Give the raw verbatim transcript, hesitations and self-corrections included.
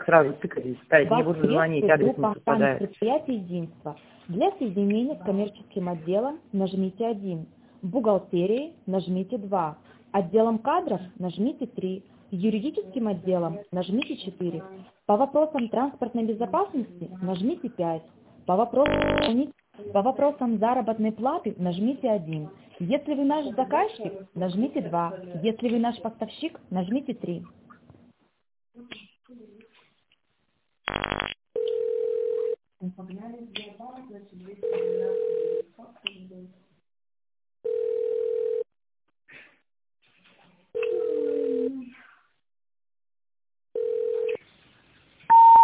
сразу тыкать, ставить, не Вас буду звонить, приветствует адрес не группа охраны совпадает. предприятия «Единство». Для соединения с коммерческим отделом нажмите один. Бухгалтерией нажмите два. Отделом кадров нажмите три. Юридическим отделом нажмите четыре. По вопросам транспортной безопасности нажмите пять. По вопросам, по вопросам заработной платы нажмите один. Если вы наш заказчик, нажмите два. Если вы наш поставщик, нажмите три.